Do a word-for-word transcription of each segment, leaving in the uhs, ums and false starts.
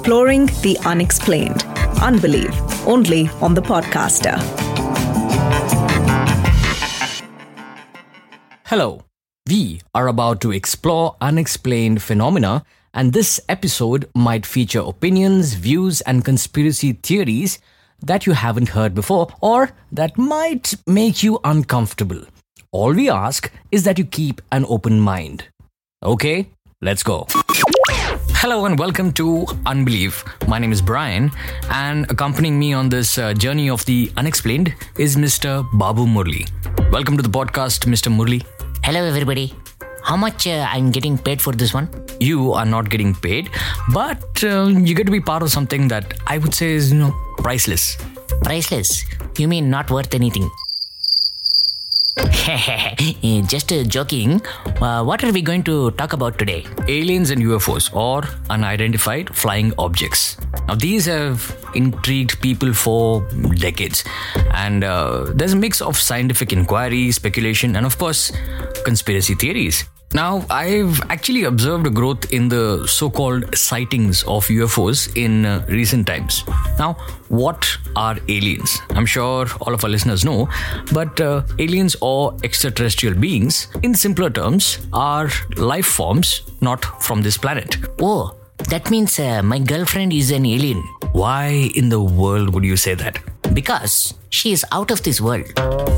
exploring the unexplained. Unbelieve, only on The Podcaster. Hello, we are about to explore unexplained phenomena, and this episode might feature opinions, views, and conspiracy theories that you haven't heard before or that might make you uncomfortable. All we ask is that you keep an open mind. Okay, let's go. Hello and welcome to Unbelieve. My name is Brian, and accompanying me on this uh, journey of the unexplained is Mister Babu Murli. Welcome to the podcast, Mister Murli. Hello everybody. How much uh, I'm getting paid for this one? You are not getting paid, but uh, you get to be part of something that I would say is, you know, priceless. Priceless? You mean not worth anything? Just uh, joking. Uh, what are we going to talk about today? Aliens and U F Os, or unidentified flying objects. Now, these have intrigued people for decades, and uh, there's a mix of scientific inquiry, speculation, and of course, conspiracy theories. Now, I've actually observed a growth in the so-called sightings of U F Os in uh, recent times. Now, what are aliens? I'm sure all of our listeners know, but uh, aliens or extraterrestrial beings, in simpler terms, are life forms not from this planet. Oh, that means uh, my girlfriend is an alien. Why in the world would you say that? Because she is out of this world.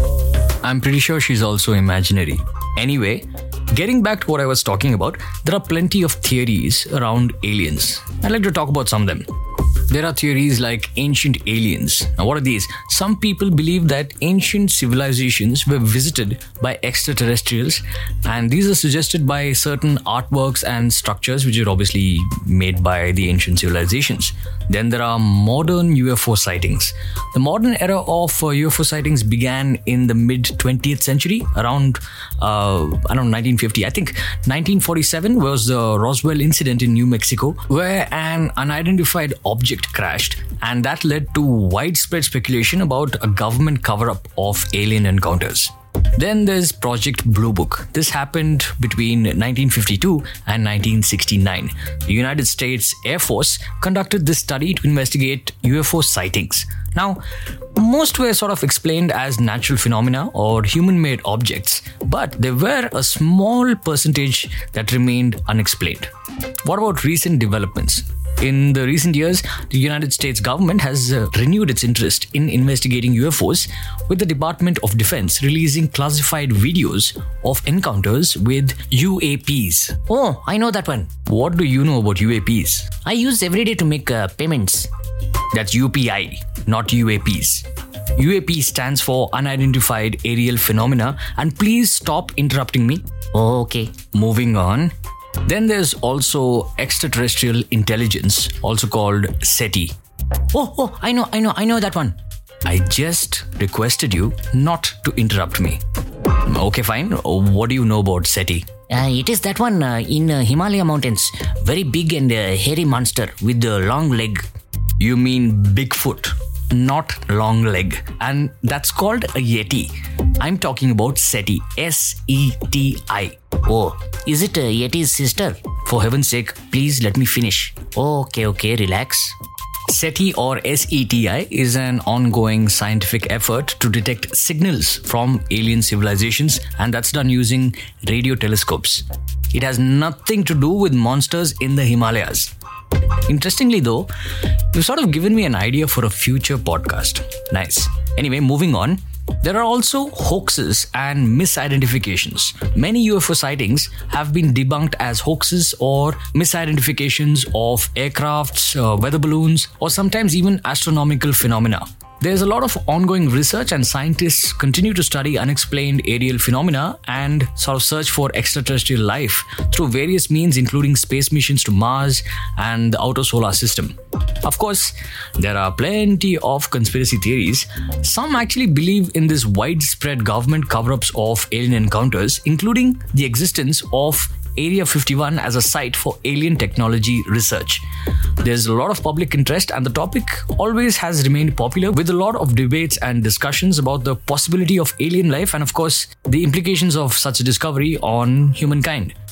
I'm pretty sure she's also imaginary. Anyway, getting back to what I was talking about, there are plenty of theories around aliens. I'd like to talk about some of them. There are theories like ancient aliens. Now, what are these? Some people believe that ancient civilizations were visited by extraterrestrials, and these are suggested by certain artworks and structures which are obviously made by the ancient civilizations. Then there are modern U F O sightings. The modern era of uh, U F O sightings began in the mid-twentieth century, around, uh, I don't know, nineteen fifty. I think nineteen forty-seven was the Roswell incident in New Mexico, where an unidentified object crashed, and that led to widespread speculation about a government cover-up of alien encounters. Then there's Project Blue Book. This happened between nineteen fifty-two and nineteen sixty-nine. The United States Air Force conducted this study to investigate U F O sightings. Now, most were sort of explained as natural phenomena or human-made objects, but there were a small percentage that remained unexplained. What about recent developments? In the recent years, the United States government has uh, renewed its interest in investigating U F Os, with the Department of Defense releasing classified videos of encounters with U A Ps. Oh, I know that one. What do you know about U A Ps? I use every day to make uh, payments. That's U P I, not U A Ps. U A P stands for Unidentified Aerial Phenomena, and please stop interrupting me. Oh, okay. Moving on. Then there's also extraterrestrial intelligence, also called SETI. Oh, oh, I know, I know, I know that one. I just requested you not to interrupt me. Okay, fine. What do you know about SETI? Uh, it is that one uh, in uh, Himalaya mountains. Very big and uh, hairy monster with a long leg. You mean Bigfoot, not long leg. And that's called a Yeti. I'm talking about SETI. S E T I. Oh, is it uh, Yeti's sister? For heaven's sake, please let me finish. Oh, okay, okay, relax. SETI, or S E T I, is an ongoing scientific effort to detect signals from alien civilizations, and that's done using radio telescopes. It has nothing to do with monsters in the Himalayas. Interestingly though, you've sort of given me an idea for a future podcast. Nice. Anyway, moving on. There are also hoaxes and misidentifications. Many U F O sightings have been debunked as hoaxes or misidentifications of aircrafts, uh, weather balloons, or sometimes even astronomical phenomena. There's a lot of ongoing research, and scientists continue to study unexplained aerial phenomena and sort of search for extraterrestrial life through various means, including space missions to Mars and the outer solar system. Of course, there are plenty of conspiracy theories. Some actually believe in this widespread government cover-ups of alien encounters, including the existence of Area fifty-one as a site for alien technology research. There's a lot of public interest, and the topic always has remained popular, with a lot of debates and discussions about the possibility of alien life and, of course, the implications of such a discovery on humankind.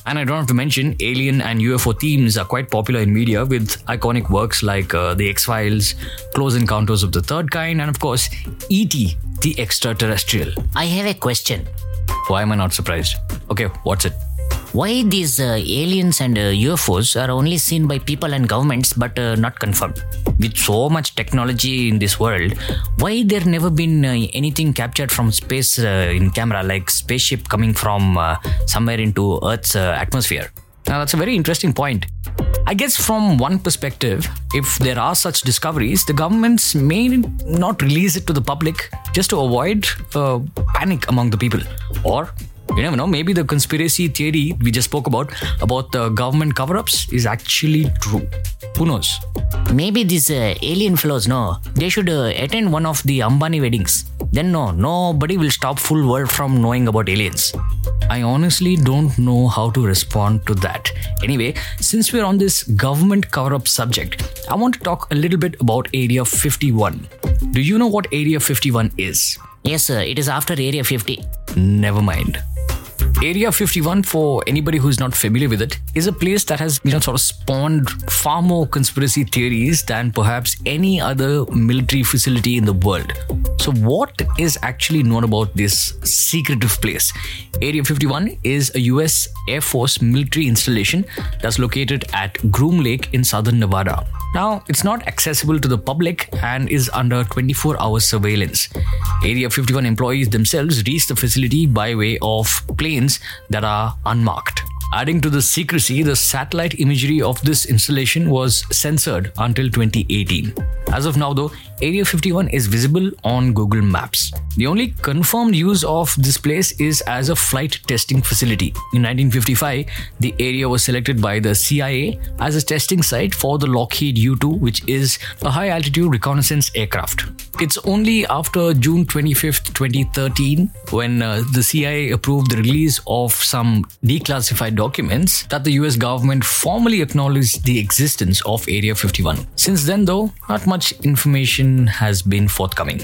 And I don't have to mention, alien and U F O themes are quite popular in media with iconic works like uh, The X-Files, Close Encounters of the Third Kind, and of course, E T, the Extraterrestrial. I have a question. Why am I not surprised? Okay, what's it? Why these uh, aliens and uh, U F Os are only seen by people and governments but uh, not confirmed? With so much technology in this world, why there never been uh, anything captured from space uh, in camera, like spaceship coming from uh, somewhere into Earth's uh, atmosphere? Now that's a very interesting point. I guess from one perspective, if there are such discoveries, the governments may not release it to the public just to avoid uh, panic among the people. Or you never know, maybe the conspiracy theory we just spoke about, about the government cover-ups is actually true. Who knows? Maybe these uh, alien fellows, no, they should uh, attend one of the Ambani weddings. Then no, nobody will stop full world from knowing about aliens. I honestly don't know how to respond to that. Anyway, since we're on this government cover-up subject, I want to talk a little bit about Area fifty-one. Do you know what Area fifty-one is? Yes, sir, it is after Area fifty. Never mind. Area fifty-one, for anybody who's not familiar with it, is a place that has, you know, sort of spawned far more conspiracy theories than perhaps any other military facility in the world. So what is actually known about this secretive place? Area fifty-one is a U S Air Force military installation that's located at Groom Lake in southern Nevada. Now, it's not accessible to the public and is under twenty-four hour surveillance. Area fifty-one employees themselves reach the facility by way of planes that are unmarked. Adding to the secrecy, the satellite imagery of this installation was censored until twenty eighteen. As of now though, Area fifty-one is visible on Google Maps. The only confirmed use of this place is as a flight testing facility. In nineteen fifty-five, the area was selected by the C I A as a testing site for the Lockheed U two, which is a high-altitude reconnaissance aircraft. It's only after June twenty-fifth, twenty thirteen, when uh, the C I A approved the release of some declassified documents, that the U S government formally acknowledged the existence of Area fifty-one. Since then though, not much information has been forthcoming.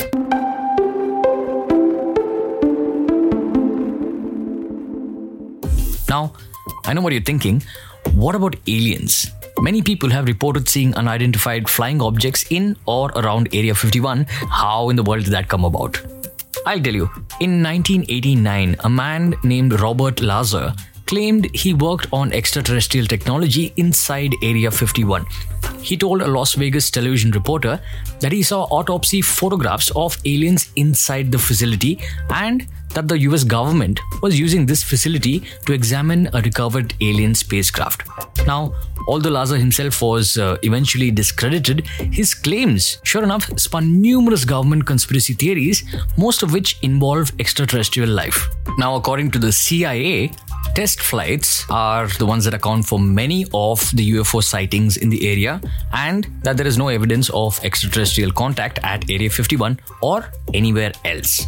Now, I know what you're thinking. What about aliens? Many people have reported seeing unidentified flying objects in or around Area fifty-one. How in the world did that come about? I'll tell you. In nineteen eighty-nine, a man named Robert Lazar claimed he worked on extraterrestrial technology inside Area fifty-one. He told a Las Vegas television reporter that he saw autopsy photographs of aliens inside the facility and that the U S government was using this facility to examine a recovered alien spacecraft. Now, although Lazar himself was uh, eventually discredited, his claims, sure enough, spun numerous government conspiracy theories, most of which involve extraterrestrial life. Now, according to the C I A, test flights are the ones that account for many of the U F O sightings in the area, and that there is no evidence of extraterrestrial contact at Area fifty-one or anywhere else.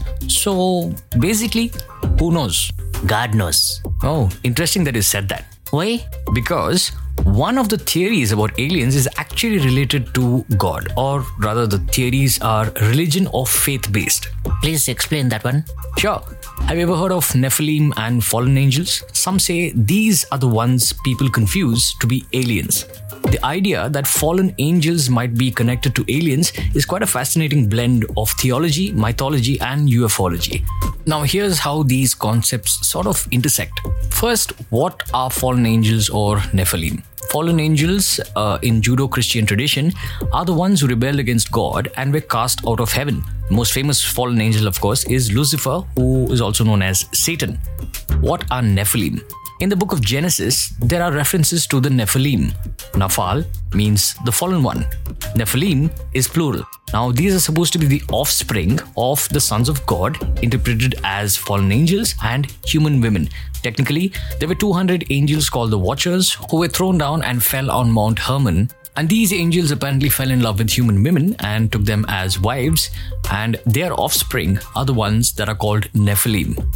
So basically, who knows? God knows. Oh, interesting that you said that. Why? Because one of the theories about aliens is actually related to God, or rather the theories are religion or faith-based. Please explain that one. Sure. Have you ever heard of Nephilim and fallen angels? Some say these are the ones people confuse to be aliens. The idea that fallen angels might be connected to aliens is quite a fascinating blend of theology, mythology, and ufology. Now, here's how these concepts sort of intersect. First, what are fallen angels or Nephilim? Fallen angels uh, in Judo-Christian tradition are the ones who rebelled against God and were cast out of heaven. The most famous fallen angel, of course, is Lucifer, who is also known as Satan. What are Nephilim? In the book of Genesis, there are references to the Nephilim. Naphal means the fallen one. Nephilim is plural. Now, these are supposed to be the offspring of the sons of God, interpreted as fallen angels and human women. Technically, there were two hundred angels called the Watchers who were thrown down and fell on Mount Hermon. And these angels apparently fell in love with human women and took them as wives, and their offspring are the ones that are called Nephilim.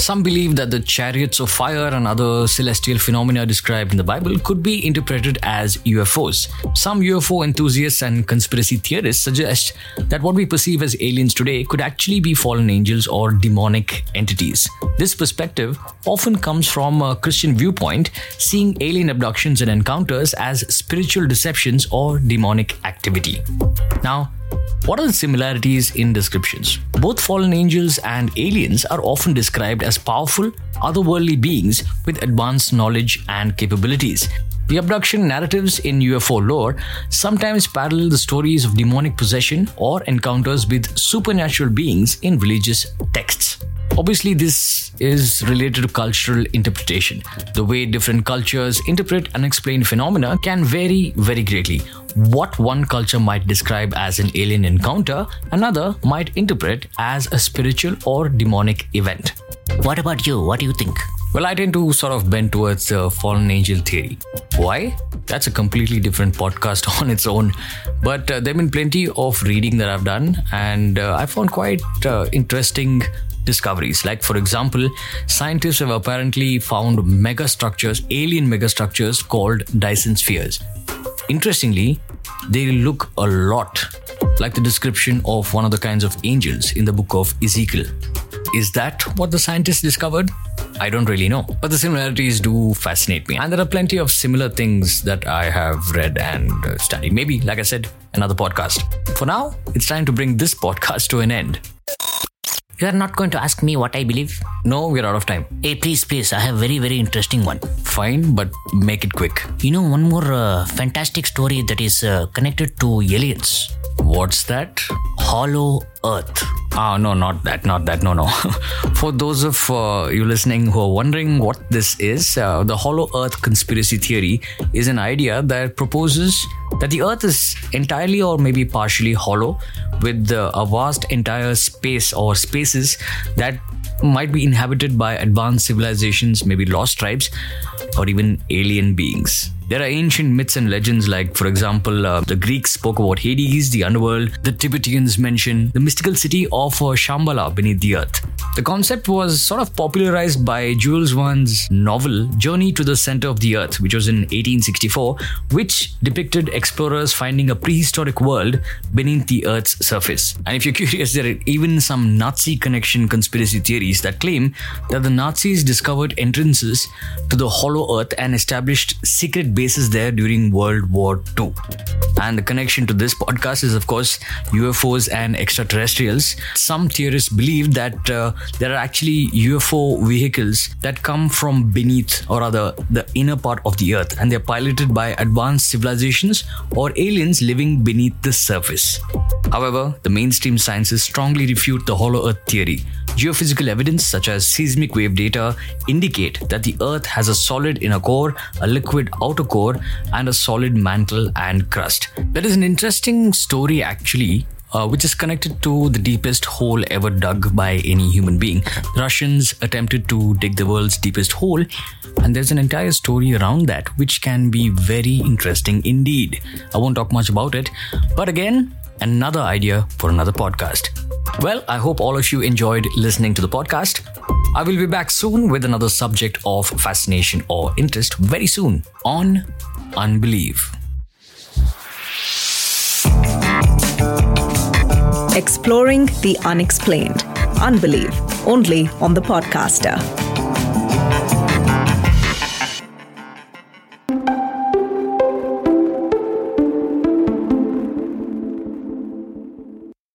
Some believe that the chariots of fire and other celestial phenomena described in the Bible could be interpreted as U F Os. Some U F O enthusiasts and conspiracy theorists suggest that what we perceive as aliens today could actually be fallen angels or demonic entities. This perspective often comes from a Christian viewpoint, seeing alien abductions and encounters as spiritual deceptions or demonic activity. Now, what are the similarities in descriptions? Both fallen angels and aliens are often described as powerful, otherworldly beings with advanced knowledge and capabilities. The abduction narratives in U F O lore sometimes parallel the stories of demonic possession or encounters with supernatural beings in religious texts. Obviously, this is related to cultural interpretation. The way different cultures interpret unexplained phenomena can vary very greatly. What one culture might describe as an alien encounter, another might interpret as a spiritual or demonic event. What about you? What do you think? Well, I tend to sort of bend towards the fallen angel theory. Why? That's a completely different podcast on its own. But uh, there have been plenty of reading that I've done, and uh, I found quite uh, interesting discoveries. Like, for example, scientists have apparently found megastructures, alien megastructures called Dyson spheres. Interestingly, they look a lot like the description of one of the kinds of angels in the book of Ezekiel. Is that what the scientists discovered? I don't really know, but the similarities do fascinate me. And there are plenty of similar things that I have read and uh, studied. Maybe, like I said, another podcast. For now, it's time to bring this podcast to an end. You are not going to ask me what I believe? No, we're out of time. Hey, please, please, I have a very, very interesting one. Fine, but make it quick. You know, one more uh, fantastic story that is uh, connected to aliens. What's that? Hollow Earth. Ah, no, not that, not that, no, no. For those of uh, you listening who are wondering what this is, uh, the Hollow Earth conspiracy theory is an idea that proposes that the Earth is entirely or maybe partially hollow, with uh, a vast entire space or spaces that might be inhabited by advanced civilizations, maybe lost tribes, or even alien beings. There are ancient myths and legends like, for example, uh, the Greeks spoke about Hades, the underworld. The Tibetans mention the mystical city of uh, Shambhala beneath the earth. The concept was sort of popularized by Jules Verne's novel Journey to the Center of the Earth, which was in eighteen sixty-four, which depicted explorers finding a prehistoric world beneath the Earth's surface. And if you're curious, there are even some Nazi connection conspiracy theories that claim that the Nazis discovered entrances to the Hollow Earth and established secret bases there during World War Two. And the connection to this podcast is, of course, U F Os and extraterrestrials. Some theorists believe that uh, there are actually U F O vehicles that come from beneath, or rather the inner part of the earth, and they're piloted by advanced civilizations or aliens living beneath the surface. However, the mainstream sciences strongly refute the Hollow Earth theory. Geophysical evidence such as seismic wave data indicate that the Earth has a solid inner core, a liquid outer core, and a solid mantle and crust. That is an interesting story actually, uh, which is connected to the deepest hole ever dug by any human being. The Russians attempted to dig the world's deepest hole, and there's an entire story around that which can be very interesting indeed. I won't talk much about it, but again, another idea for another podcast. Well, I hope all of you enjoyed listening to the podcast. I will be back soon with another subject of fascination or interest very soon on Unbelieve. Exploring the unexplained. Unbelieve, only on the Podcaster.